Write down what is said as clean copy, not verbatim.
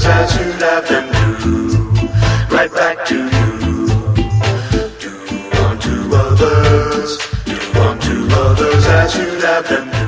others as you'd have them do. Right back to you. Do unto others as you'd have them do.